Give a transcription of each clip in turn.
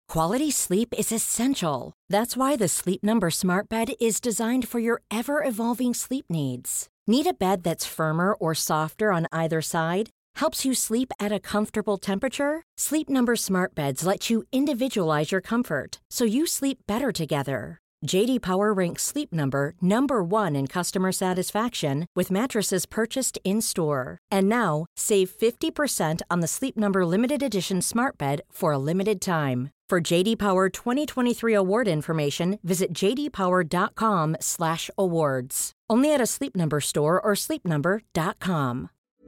Quality sleep is essential. That's why the Sleep Number Smart Bed is designed for your ever-evolving sleep needs. Need a bed that's firmer or softer on either side? Helps you sleep at a comfortable temperature? Sleep Number Smart Beds let you individualize your comfort so you sleep better together. J.D. Power ranks Sleep Number number 1 in customer satisfaction with mattresses purchased in-store. And now, save 50% on the Sleep Number Limited Edition Smart Bed for a limited time. For J.D. Power 2023 award information, visit jdpower.com/awards. Only at a Sleep Number store or sleepnumber.com.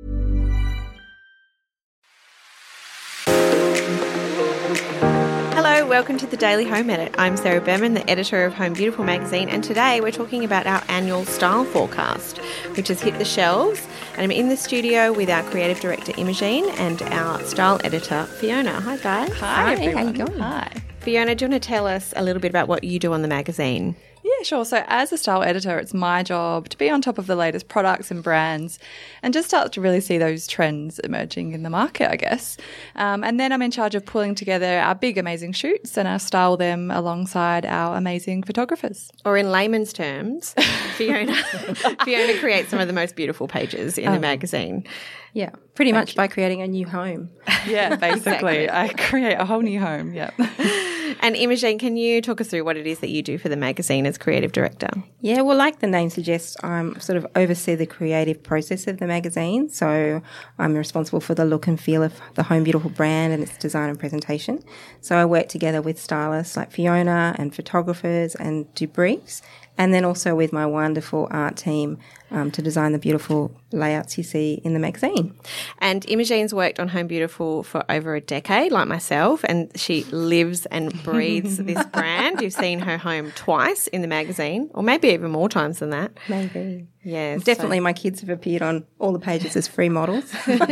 Hello, welcome to the Daily Home Edit. I'm Sarah Berman, the editor of Home Beautiful magazine, and today we're talking about our annual style forecast, which has hit the shelves. And I'm in the studio with our creative director, Imogen, and our style editor, Fiona. Hi, guys. Hi, everyone. How you going? Hi. Fiona, do you want to tell us a little bit about what you do on the magazine? Yeah, sure. So as a style editor, it's my job to be on top of the latest products and brands and just start to really see those trends emerging in the market, I guess. And then I'm in charge of pulling together our big, amazing shoots and I style them alongside our amazing photographers. Or in layman's terms, Fiona creates some of the most beautiful pages in the magazine. Yeah, pretty much by creating a new home. Yeah, basically. Exactly. I create a whole new home, yeah. And Imogen, can you talk us through what it is that you do for the magazine as creative director? Yeah, well, like the name suggests, I'm sort of oversee the creative process of the magazine. So I'm responsible for the look and feel of the Home Beautiful brand and its design and presentation. So I work together with stylists like Fiona and photographers and do briefs. And then also with my wonderful art team to design the beautiful layouts you see in the magazine. And Imogen's worked on Home Beautiful for over a decade, like myself, and she lives and breathes this brand. You've seen her home twice in the magazine, or maybe even more times than that. Maybe. Yes. Definitely my kids have appeared on all the pages as free models.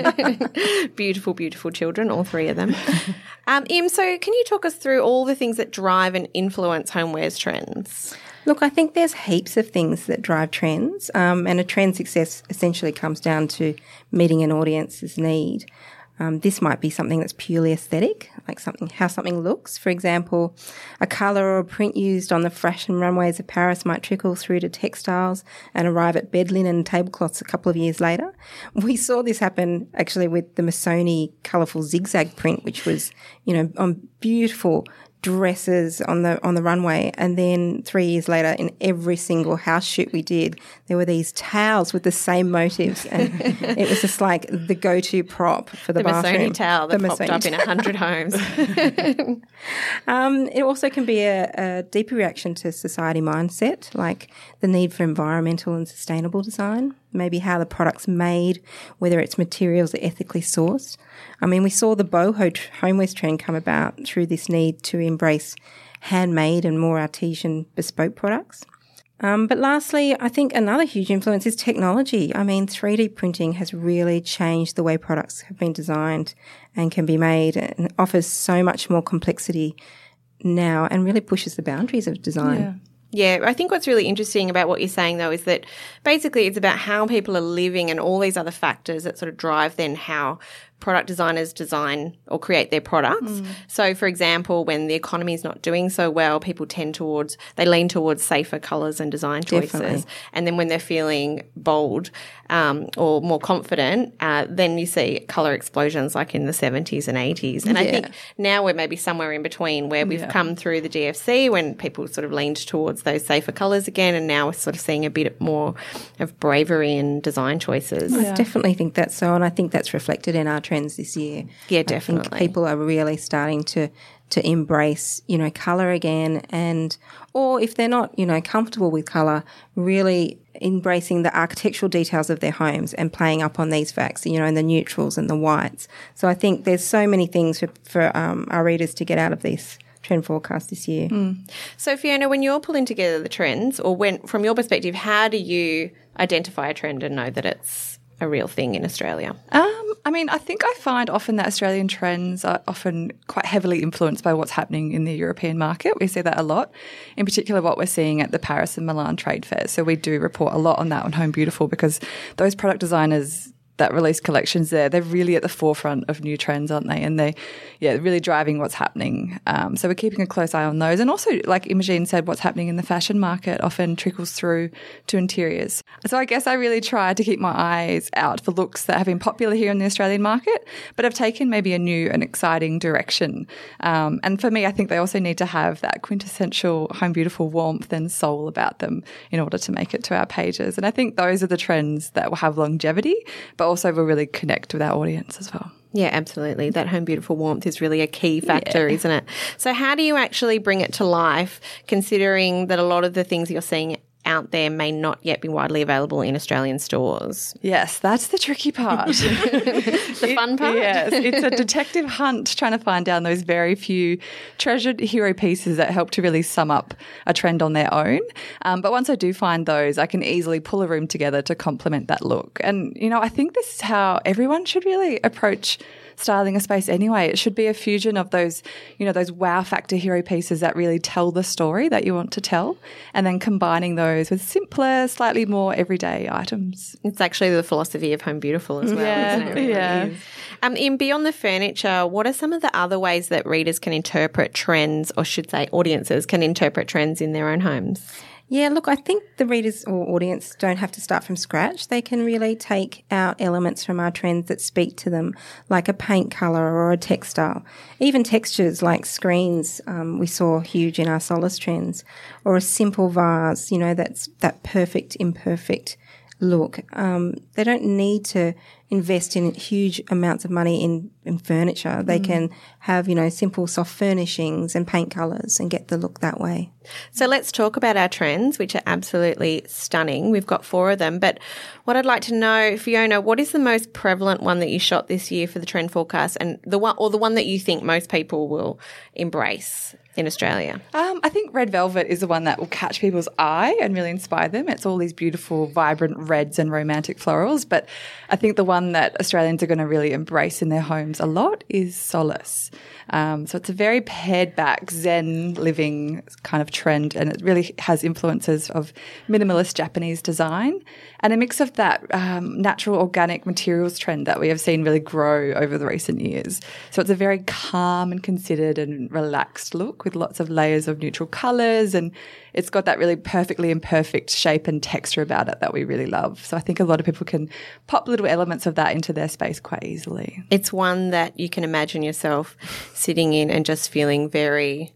Beautiful, beautiful children, all three of them. Im, so can you talk us through all the things that drive and influence homewares trends? Look, I think there's heaps of things that drive trends, and a trend success essentially comes down to meeting an audience's need. This might be something that's purely aesthetic, like how something looks. For example, a colour or a print used on the fashion runways of Paris might trickle through to textiles and arrive at bed linen and tablecloths a couple of years later. We saw this happen actually with the Missoni colourful zigzag print, which was, on beautiful dresses on the runway, and then 3 years later in every single house shoot we did there were these towels with the same motives, and it was just like the go-to prop for the bathroom. Missoni towel that popped up in 100 homes. It also can be a deeper reaction to society mindset, like the need for environmental and sustainable design, maybe how the product's made, whether its materials are ethically sourced. I mean, we saw the boho homewares trend come about through this need to embrace handmade and more artisan bespoke products. But lastly, I think another huge influence is technology. I mean, 3D printing has really changed the way products have been designed and can be made, and offers so much more complexity now and really pushes the boundaries of design. Yeah, I think what's really interesting about what you're saying, though, is that basically it's about how people are living and all these other factors that sort of drive then how product designers design or create their products. So, for example, when the economy is not doing so well, people they lean towards safer colours and design choices. Definitely. And then when they're feeling bold or more confident, then you see colour explosions like in the 70s and 80s. And I think now we're maybe somewhere in between where we've come through the GFC when people sort of leaned towards those safer colours again, and now we're sort of seeing a bit more of bravery in design choices. I definitely think that's so, and I think that's reflected in our trends this year. Yeah, I definitely. think people are really starting to embrace, colour again, or if they're not, comfortable with colour, really embracing the architectural details of their homes and playing up on these facts, and the neutrals and the whites. So I think there's so many things for our readers to get out of this trend forecast this year. So Fiona, when you're pulling together the trends, or from your perspective, how do you identify a trend and know that it's a real thing in Australia? I think I find often that Australian trends are often quite heavily influenced by what's happening in the European market. We see that a lot, in particular what we're seeing at the Paris and Milan trade fairs. So we do report a lot on that on Home Beautiful because those product designers, that release collections there, they're really at the forefront of new trends, aren't they? And they're really driving what's happening. So we're keeping a close eye on those. And also, like Imogene said, what's happening in the fashion market often trickles through to interiors. So I guess I really try to keep my eyes out for looks that have been popular here in the Australian market, but have taken maybe a new and exciting direction. And for me, I think they also need to have that quintessential Home Beautiful warmth and soul about them in order to make it to our pages. And I think those are the trends that will have longevity, but also will really connect with our audience as well. Yeah, absolutely. That Home Beautiful warmth is really a key factor, isn't it? So how do you actually bring it to life, considering that a lot of the things you're seeing out there may not yet be widely available in Australian stores? Yes, that's the tricky part. The fun part? Yes, it's a detective hunt trying to find down those very few treasured hero pieces that help to really sum up a trend on their own. But once I do find those, I can easily pull a room together to complement that look. And, I think this is how everyone should really approach styling a space anyway. It should be a fusion of those, those wow factor hero pieces that really tell the story that you want to tell, and then combining those with simpler, slightly more everyday items. It's actually the philosophy of Home Beautiful as well, isn't it? Yeah. In Beyond the Furniture, what are some of the other ways that readers can interpret trends, or should say audiences can interpret trends in their own homes? Yeah, look, I think the readers or audience don't have to start from scratch. They can really take out elements from our trends that speak to them, like a paint colour or a textile. Even textures like screens, we saw huge in our Solace trends, or a simple vase, that's that perfect, imperfect look. They don't need to invest in huge amounts of money in furniture. They can have, simple soft furnishings and paint colours and get the look that way. So let's talk about our trends, which are absolutely stunning. We've got 4 of them. But what I'd like to know, Fiona, what is the most prevalent one that you shot this year for the trend forecast, and the one that you think most people will embrace in Australia? I think red velvet is the one that will catch people's eye and really inspire them. It's all these beautiful, vibrant reds and romantic florals. But I think the one that Australians are going to really embrace in their homes a lot is Solace. So it's a very pared back Zen living kind of trend, and it really has influences of minimalist Japanese design and a mix of that natural organic materials trend that we have seen really grow over the recent years. So it's a very calm and considered and relaxed look with lots of layers of neutral colours, and it's got that really perfectly imperfect shape and texture about it that we really love. So I think a lot of people can pop little elements of that into their space quite easily. It's one that you can imagine yourself sitting in and just feeling very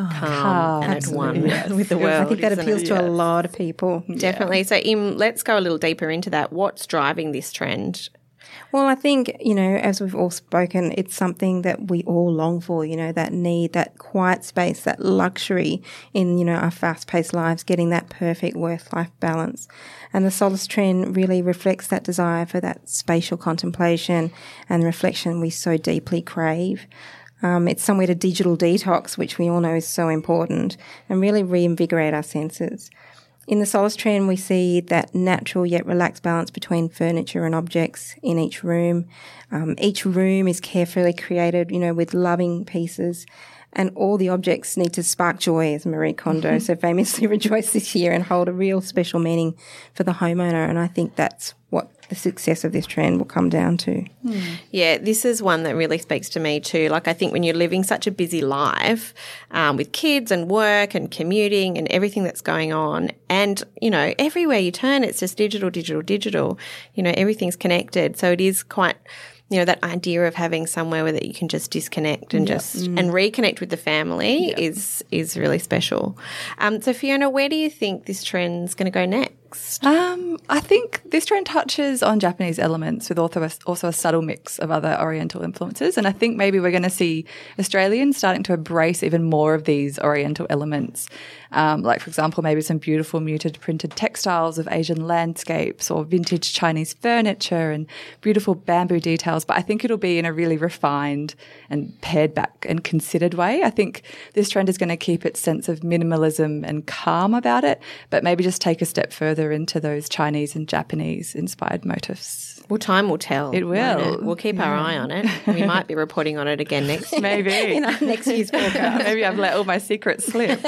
calm and at one with the world. I think that appeals to a lot of people. Definitely. So, let's go a little deeper into that. What's driving this trend? Well, I think, as we've all spoken, it's something that we all long for, that need, that quiet space, that luxury in, our fast-paced lives, getting that perfect work-life balance. And the Solace trend really reflects that desire for that spatial contemplation and reflection we so deeply crave. It's somewhere to digital detox, which we all know is so important, and really reinvigorate our senses. In the Solace trend, we see that natural yet relaxed balance between furniture and objects in each room. Each room is carefully created, with loving pieces, and all the objects need to spark joy, as Marie Kondo so famously rejoiced this year, and hold a real special meaning for the homeowner. And I think that's what the success of this trend will come down to. Yeah, this is one that really speaks to me too. Like, I think when you're living such a busy life with kids and work and commuting and everything that's going on, and, everywhere you turn, it's just digital, everything's connected. So it is quite, that idea of having somewhere where that you can just disconnect and and reconnect with the family is really special. So Fiona, where do you think this trend's going to go next? I think this trend touches on Japanese elements with also a subtle mix of other Oriental influences. And I think maybe we're going to see Australians starting to embrace even more of these Oriental elements. Like, for example, maybe some beautiful muted printed textiles of Asian landscapes, or vintage Chinese furniture and beautiful bamboo details. But I think it'll be in a really refined and pared back and considered way. I think this trend is going to keep its sense of minimalism and calm about it, but maybe just take a step further further into those Chinese and Japanese inspired motifs. Well, time will tell. It will. We'll keep our eye on it. We might be reporting on it again next year. Maybe. In our next year's forecast. Maybe I've let all my secrets slip.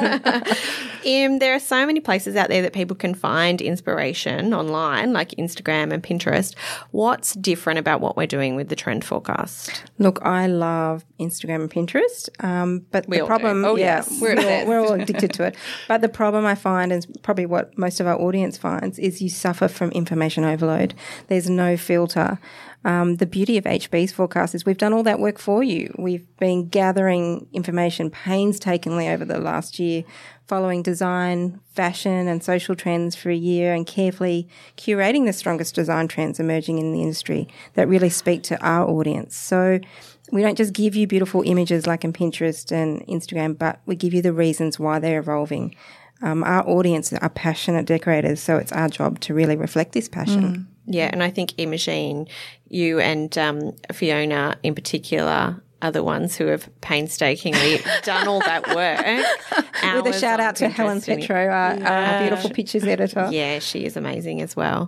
There are so many places out there that people can find inspiration online, like Instagram and Pinterest. What's different about what we're doing with the Trend Forecast? Look, I love Instagram and Pinterest, but We the all problem, do. Oh, yeah, yes. we're all addicted to it. But the problem I find, is probably what most of our audience finds, is you suffer from information overload. There's no filter. The beauty of HB's forecast is we've done all that work for you. We've been gathering information painstakingly over the last year, following design, fashion and social trends for a year and carefully curating the strongest design trends emerging in the industry that really speak to our audience. So we don't just give you beautiful images like in Pinterest and Instagram, but we give you the reasons why they're evolving. Our audience are passionate decorators, so it's our job to really reflect this passion. Yeah, and I think Imogene, you and Fiona in particular are the ones who have painstakingly done all that work. With a shout out to Helen Petro, our beautiful pictures editor. Yeah, she is amazing as well.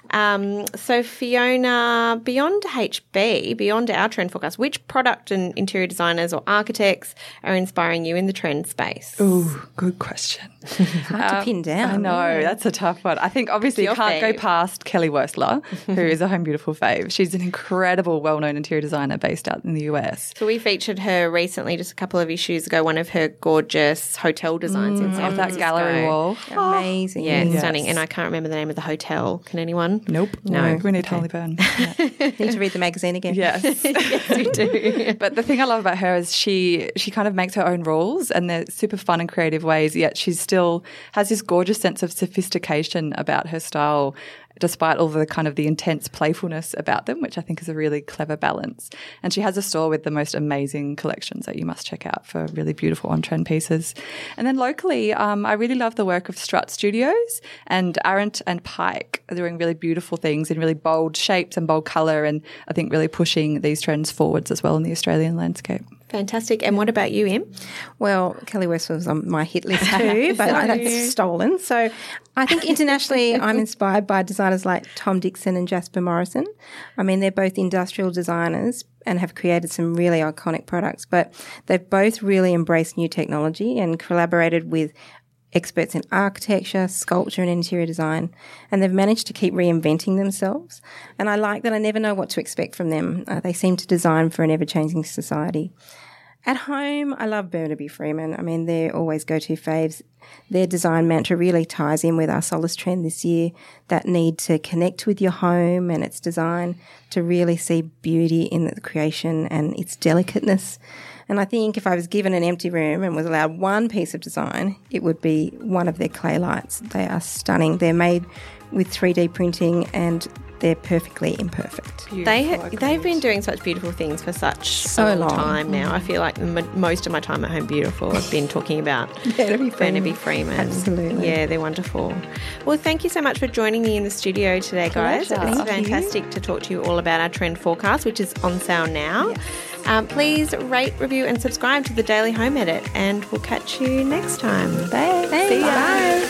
So Fiona, beyond HB, beyond our trend forecast, which product and interior designers or architects are inspiring you in the trend space? Ooh, good question. Hard to pin down. I know, that's a tough one. I think obviously you can't go past Kelly Wearstler, who is a Home Beautiful fave. She's an incredible, well-known interior designer based out in the US. So we featured her recently, just a couple of issues ago, one of her gorgeous hotel designs in San That gallery wall. Amazing. Yeah, it's stunning. And I can't remember the name of the hotel. Can anyone? Nope. No. We need Holly Byrne. Need to read the magazine again. Yes. Yes, we do. But the thing I love about her is she kind of makes her own rules, and they're super fun and creative ways, yet she still has this gorgeous sense of sophistication about her style, despite all the kind of the intense playfulness about them, which I think is a really clever balance. And she has a store with the most amazing collections that you must check out for really beautiful on-trend pieces. And then locally, I really love the work of Strut Studios and Arendt and Pike are doing really beautiful things in really bold shapes and bold colour, and I think really pushing these trends forwards as well in the Australian landscape. Fantastic. And what about you, Em? Well, Kelly Wearstler was on my hit list too, but that's stolen. So I think internationally I'm inspired by designers like Tom Dixon and Jasper Morrison. I mean, they're both industrial designers and have created some really iconic products, but they've both really embraced new technology and collaborated with experts in architecture, sculpture and interior design, and they've managed to keep reinventing themselves. And I like that I never know what to expect from them. They seem to design for an ever-changing society. At home, I love Burnaby Freeman. I mean, they're always go-to faves. Their design mantra really ties in with our Solace trend this year, that need to connect with your home and its design, to really see beauty in the creation and its delicateness. And I think if I was given an empty room and was allowed one piece of design, it would be one of their clay lights. They are stunning. They're made with 3D printing and they're perfectly imperfect. They've been doing such beautiful things for such a long time now. I feel like most of my time at Home Beautiful I've been talking about Burnaby Freeman. Absolutely. Yeah, they're wonderful. Well, thank you so much for joining me in the studio today, guys. Pleasure. It's fantastic to talk to you all about our trend forecast, which is on sale now. Yes. Please rate, review and subscribe to the Daily Home Edit, and we'll catch you next time. Thanks. See ya. Bye.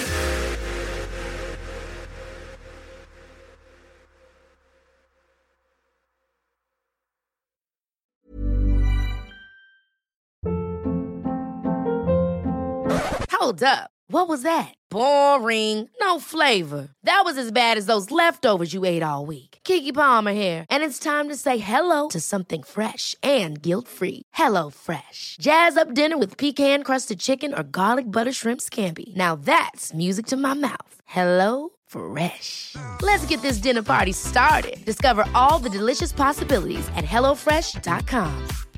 Hold up. What was that? Boring. No flavor. That was as bad as those leftovers you ate all week. Keke Palmer here, and it's time to say hello to something fresh and guilt-free. HelloFresh. Jazz up dinner with pecan-crusted chicken or garlic butter shrimp scampi. Now that's music to my mouth. HelloFresh. Let's get this dinner party started. Discover all the delicious possibilities at HelloFresh.com.